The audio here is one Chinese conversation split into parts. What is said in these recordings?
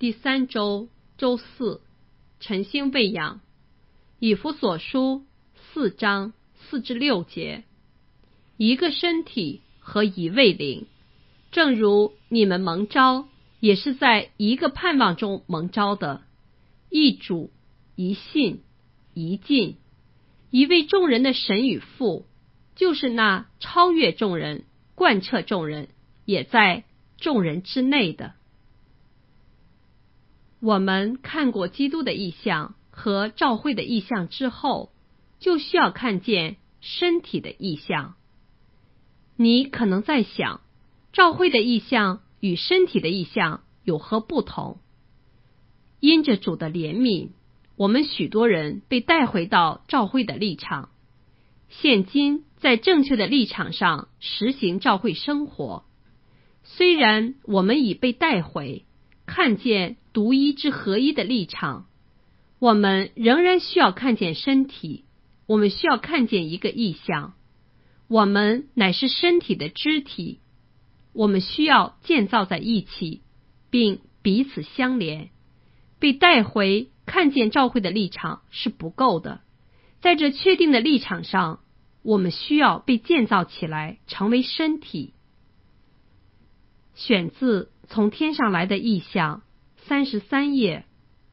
第3周周四，晨星喂养，以弗所书4章4至6节，一个身体和一位灵，正如你们蒙召，也是在一个盼望中蒙召的，一主，一信，一尽，一位众人的神与父，就是那超越众人，贯彻众人，也在众人之内的。我们看过基督的意象和召会的意象之后，就需要看见身体的意象。你可能在想，召会的意象与身体的意象有何不同？因着主的怜悯，我们许多人被带回到召会的立场，现今在正确的立场上实行召会生活。虽然我们已被带回，看见独一之合一的立场，我们仍然需要看见身体，我们需要看见一个意象，我们乃是身体的肢体，我们需要建造在一起，并彼此相连。被带回看见召会的立场是不够的，在这确定的立场上，我们需要被建造起来，成为身体。选自从天上来的意象33页。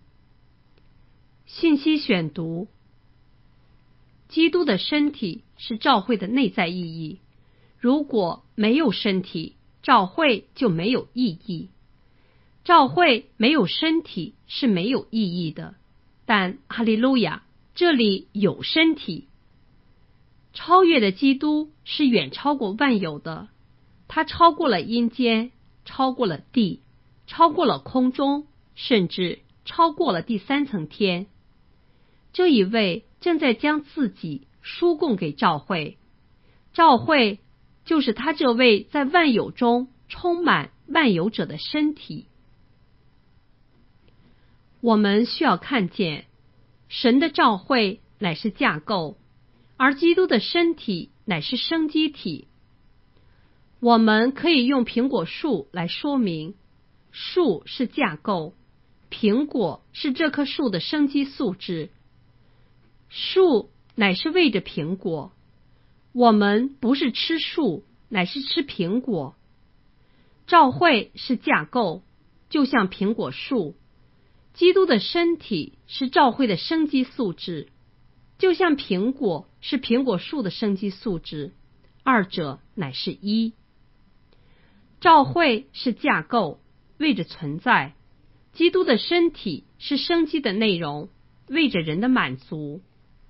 信息选读：基督的身体是召会的内在意义，如果没有身体，召会就没有意义。召会没有身体是没有意义的，但哈利路亚，这里有身体。超越的基督是远超过万有的，他超过了阴间，超过了地，超过了空中，甚至超过了第3层天。这一位正在将自己输供给召会，召会就是他这位在万有中充满万有者的身体。我们需要看见，神的召会乃是架构，而基督的身体乃是生机体。我们可以用苹果树来说明，树是架构，苹果是这棵树的生机素质。树乃是为着苹果，我们不是吃树，乃是吃苹果。召会是架构，就像苹果树。基督的身体是召会的生机素质，就像苹果是苹果树的生机素质，二者乃是一。召会是架构，为着存在；基督的身体是生机的内容，为着人的满足。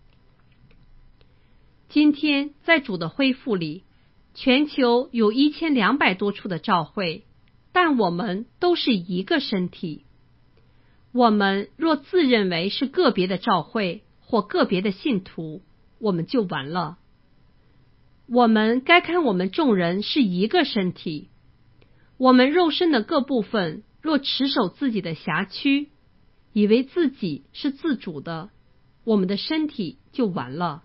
今天在主的恢复里，全球有1200多处的召会，但我们都是一个身体。我们若自认为是个别的召会或个别的信徒，我们就完了。我们该看我们众人是一个身体。我们肉身的各部分若持守自己的辖区，以为自己是自主的，我们的身体就完了。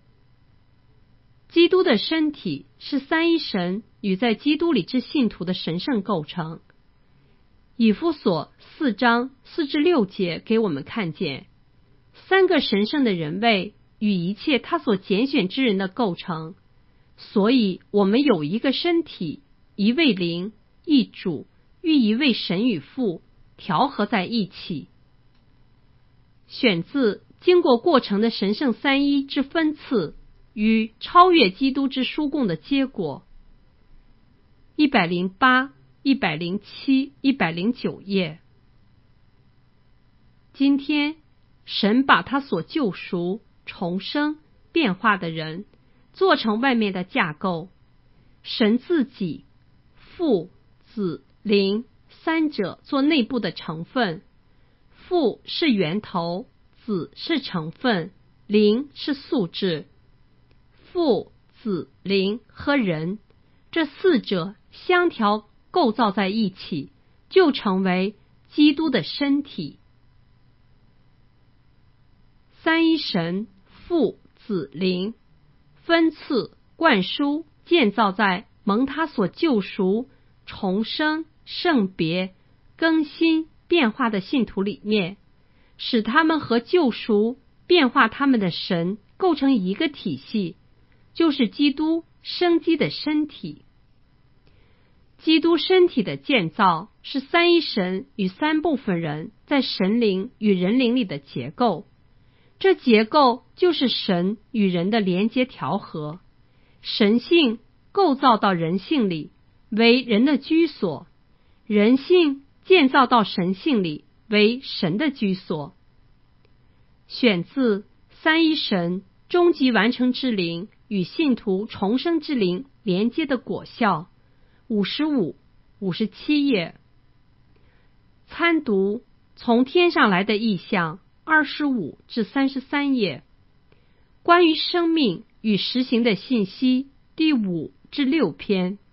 基督的身体是三一神与在基督里之信徒的神圣构成。以弗所4章4至6节给我们看见三个神圣的人位与一切他所拣选之人的构成，所以我们有一个身体，一位灵，一主，与一位神与父调和在一起。选自经过过程的神圣三一之分赐与超越基督之输供的结果。108、107、109页。今天，神把他所救赎、重生、变化的人做成外面的架构。神自己、父、子、灵三者做内部的成分。父是源头，子是成分，灵是素质。父、子、灵和人这四者相调构造在一起，就成为基督的身体。三一神父、子、灵分赐、灌输、建造在蒙他所救赎、重生、圣别、更新、 变化的信徒里面，使他们和救赎变化他们的神构成一个体系，就是基督生机的身体。基督身体的建造是三一神与三部分人在神灵与人灵里的结构，这结构就是神与人的连接调和，神性构造到人性里为人的居所，人性建造到神性里为神的居所。选自三一神终极完成之灵与信徒重生之灵连接的果效，55、57页。参读从天上来的意象25至33页。关于生命与实行的信息第5至6篇。